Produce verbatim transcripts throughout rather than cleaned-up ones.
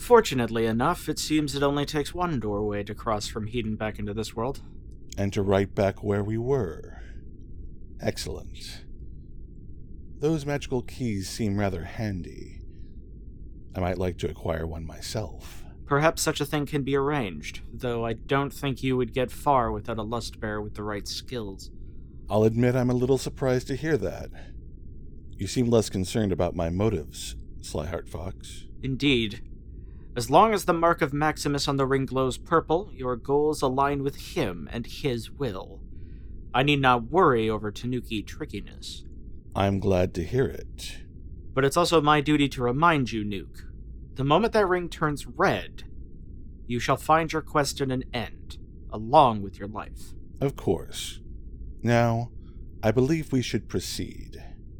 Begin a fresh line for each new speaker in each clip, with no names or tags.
Fortunately enough, it seems it only takes one doorway to cross from Hedon back into this world.
And to right back where we were. Excellent. Those magical keys seem rather handy. I might like to acquire one myself.
Perhaps such a thing can be arranged, though I don't think you would get far without a Lustbearer with the right skills.
I'll admit I'm a little surprised to hear that. You seem less concerned about my motives, Slyheart Fox.
Indeed. As long as the mark of Maximus on the ring glows purple, your goals align with him and his will. I need not worry over Tanuki trickiness.
I'm glad to hear it.
But it's also my duty to remind you, Nuke. The moment that ring turns red, you shall find your quest at an end, along with your life.
Of course. Now, I believe we should proceed.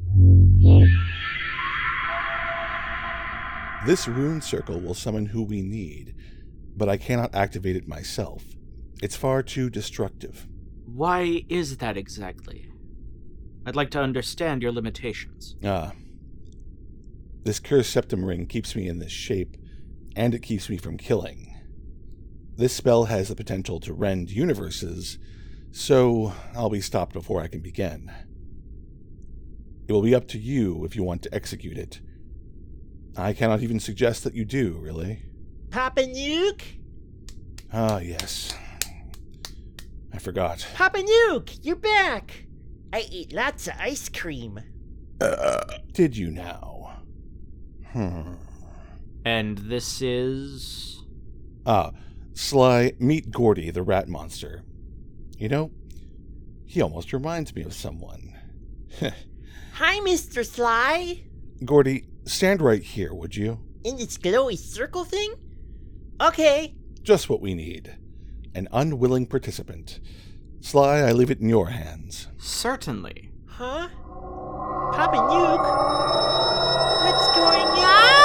This rune circle will summon who we need, but I cannot activate it myself. It's far too destructive.
Why is that exactly? I'd like to understand your limitations.
Ah. This cursed septum ring keeps me in this shape, and it keeps me from killing. This spell has the potential to rend universes, so I'll be stopped before I can begin. It will be up to you if you want to execute it. I cannot even suggest that you do, really.
Papa Nuke?
Ah, yes. I forgot.
Papa Nuke, you're back! I ate lots of ice cream.
Uh, did you now? Hmm.
And this is...
Ah, Sly, meet Gordy, the rat monster. You know, he almost reminds me of someone.
Hi, Mister Sly.
Gordy, stand right here, would you?
In this glowy circle thing? Okay.
Just what we need. An unwilling participant. Sly, I leave it in your hands.
Certainly.
Huh? Papa Nuke? What's going on?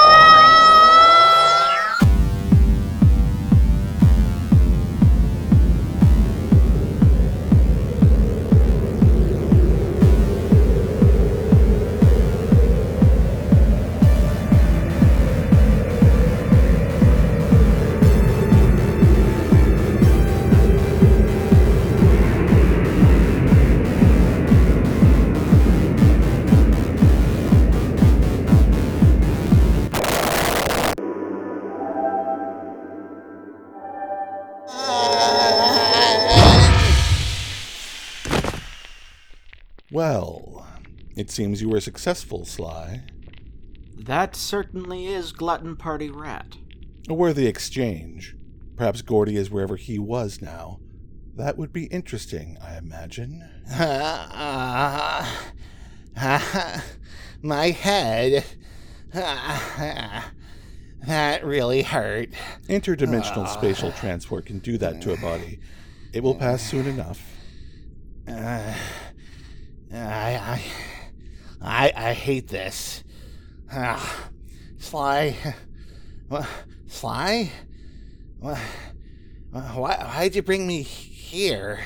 Well, it seems you were successful, Sly.
That certainly is Glutton Party Rat.
A worthy exchange. Perhaps Gordy is wherever he was now. That would be interesting, I imagine.
Uh, uh, my head. Uh, that really hurt.
Interdimensional
uh,
spatial transport can do that to a body. It will pass soon enough.
Uh, I, I, I, I hate this. Uh, Sly, what, Sly, what, why, why'd you bring me here?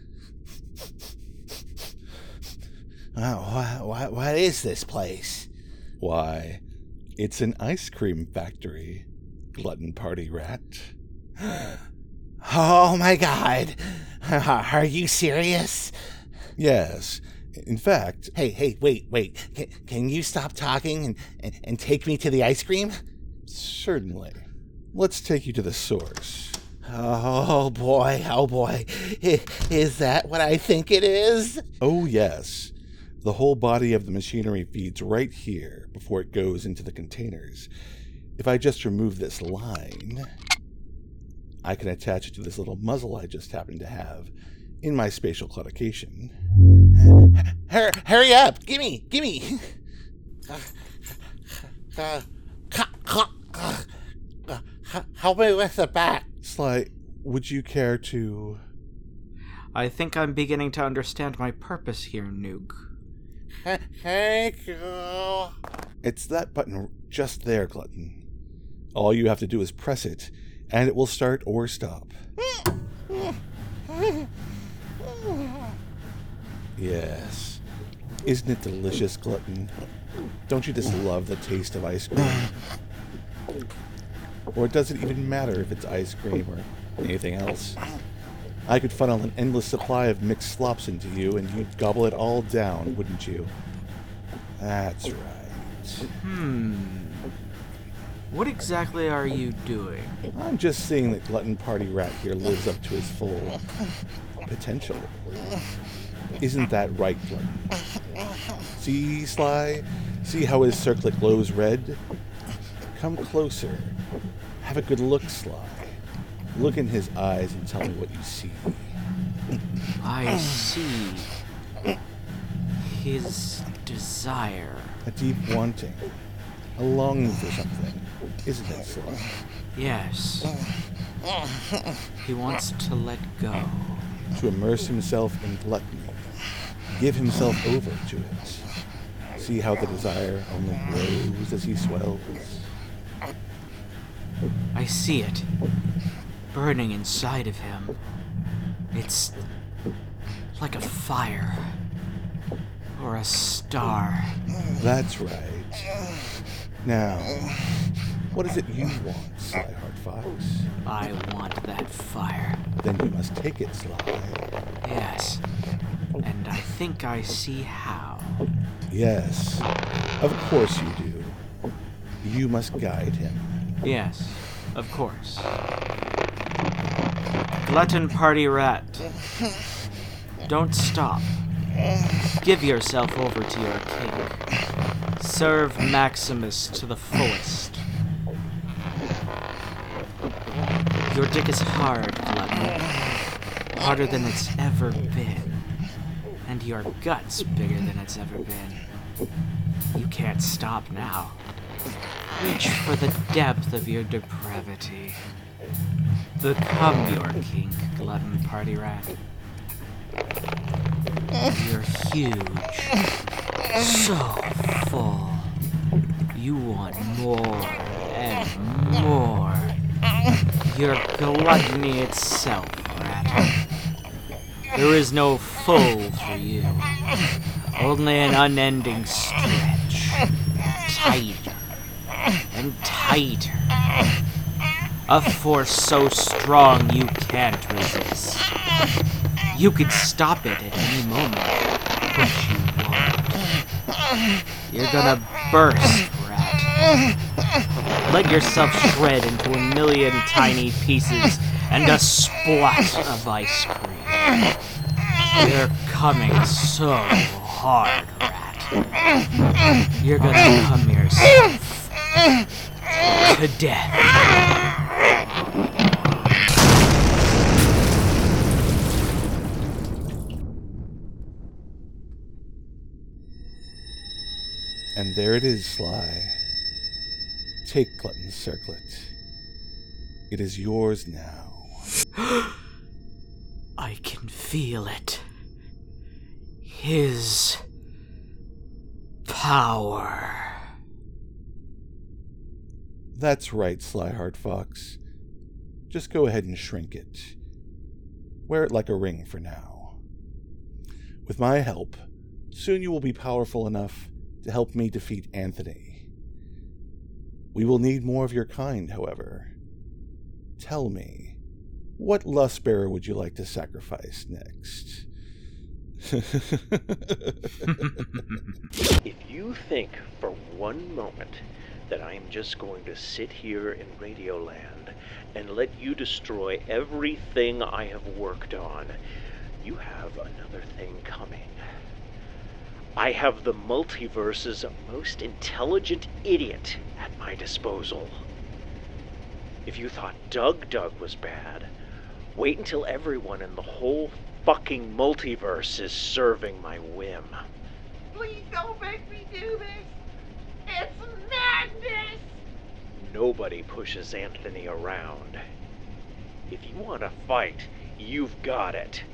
Uh, what, what, what is this place?
Why, it's an ice cream factory, Glutton Party Rat.
Oh my God, are you serious?
Yes. In fact...
Hey, hey, wait, wait. Can, can you stop talking and, and, and take me to the ice cream?
Certainly. Let's take you to the source.
Oh boy, oh boy. Is that what I think it is?
Oh yes. The whole body of the machinery feeds right here before it goes into the containers. If I just remove this line, I can attach it to this little muzzle I just happen to have in my spatial claudication.
Hurry, hurry up! Gimme! Gimme! Uh, help me with the bat.
Sly, would you care to...
I think I'm beginning to understand my purpose here, Nuke.
Thank you.
It's that button just there, Glutton. All you have to do is press it, and it will start or stop. Yes. Isn't it delicious, Glutton? Don't you just love the taste of ice cream? Or does it even matter if it's ice cream or anything else? I could funnel an endless supply of mixed slops into you, and you'd gobble it all down, wouldn't you? That's right.
Hmm. What exactly are you doing?
I'm just seeing that Glutton Party Rat here lives up to his full potential. Isn't that right, Glutton? See, Sly? See how his circlet glows red? Come closer. Have a good look, Sly. Look in his eyes and tell me what you see.
I see his desire.
A deep wanting. A longing for something. Isn't it, Sly?
Yes. He wants to let go.
To immerse himself in gluttony. Give himself over to it. See how the desire only grows as he swells?
I see it. Burning inside of him. It's like a fire. Or a star.
That's right. Now, what is it you want, Slyheart Fox?
I want that fire.
Then you must take it, Sly.
Yes. And I think I see how.
Yes, of course you do. You must guide him.
Yes, of course. Glutton Party Rat. Don't stop. Give yourself over to your king. Serve Maximus to the fullest. Your dick is hard, Glutton. Harder than it's ever been. And your gut's bigger than it's ever been. You can't stop now. Reach for the depth of your depravity. Become your king, Glutton Party Rat. You're huge. So full. You want more and more. You're gluttony itself, Rat. There is no full for you. Only an unending stretch. Tighter and tighter. A force so strong you can't resist. You could stop it at any moment, but you won't. You're gonna burst, Rat. Let yourself shred into a million tiny pieces and a splat of ice cream. You're coming so hard, Rat. You're gonna come yourself to death.
And there it is, Sly. Take Glutton's circlet. It is yours now.
I can feel it. His power.
That's right, Slyheart Fox. Just go ahead and shrink it. Wear it like a ring for now. With my help, soon you will be powerful enough to help me defeat Anthony. We will need more of your kind, however. Tell me, what Lustbearer would you like to sacrifice next?
If you think for one moment that I am just going to sit here in Radioland and let you destroy everything I have worked on, you have another thing coming. I have the multiverse's most intelligent idiot at my disposal. If you thought Doug Doug was bad, wait until everyone in the whole fucking multiverse is serving my whim.
Please don't make me do this. It's madness.
Nobody pushes Anthony around. If you want to fight, you've got it.